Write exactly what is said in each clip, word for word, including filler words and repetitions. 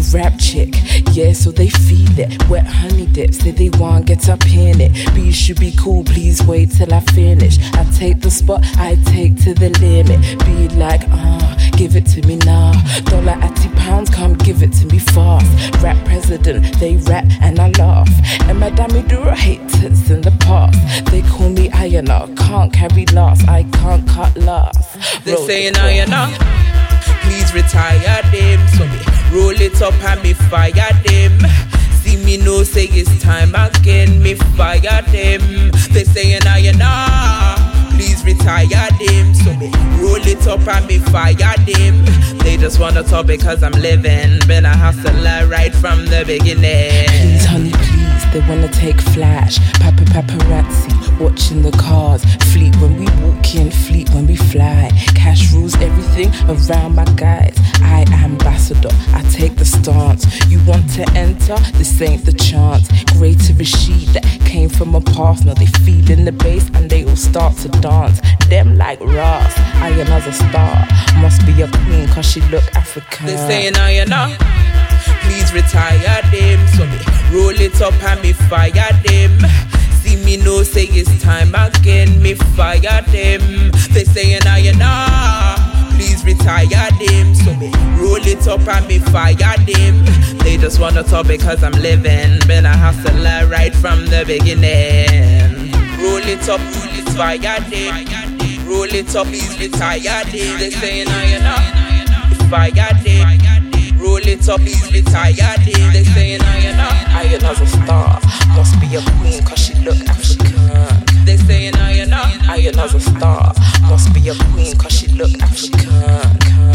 rap chick, yeah, so they feel it. Wet honey dips, say they want get up in it. B should be cool, please wait till I finish. I take the spot, I take to the limit. Be like, ah, uh, give it to me now. Dollar eighty pounds, come give it to me fast. Rap president, they rap and I laugh. And Madame Dura haters in the past. They call me Ayana, can't carry last, I can't cut last. They saying Ayana, please retire them. So me roll it up and me fire them. See me no say it's time again, me fire them. They saying Ayana, please retire them. So me roll it up and me fire them. They just wanna talk because I'm living. Been a hustler right from the beginning. Please honey please, they wanna take flash. Papa paparazzi, watching the cars. Fleet when we walk in, fleet when we fly. Cash rules everything around my guys. I ambassador, I take the stance. You want to enter? This ain't the chance. Greater Rashid that came from a past. Now they feel in the bass and they all start to dance. Them like Ross, I another star. Must be a queen cause she look African. They saying Ayana, please retire them. So me roll it up and me fire them. See me no say it's time again, me fire them. They saying Ayana, please retire them. So me roll it up and me fire them. They just wanna talk because I'm living. Been a hustler right from the beginning. Roll it up, roll it, fire them. Roll it up, please retire them. They saying Ayana, fire them. Roll it up, please retire them. They saying Ayana, Ayana's a star. Must be a queen cause she look African. They saying Ayana, Ayana's a star. Must be a queen cause she look African.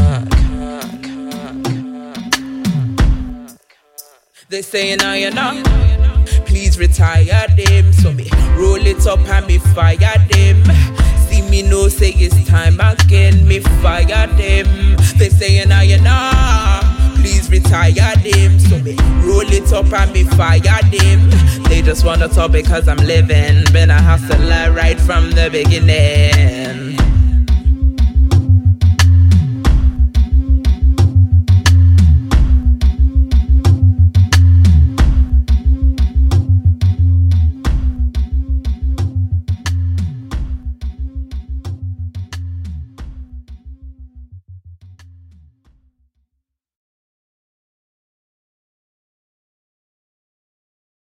They saying Ayana, please retire them. So me roll it up and me fire them. See me no say it's time again, me fire them. They saying Ayana, please retire them. So me roll it up and me fire them. They just wanna talk because I'm living. Been a hustler right from the beginning.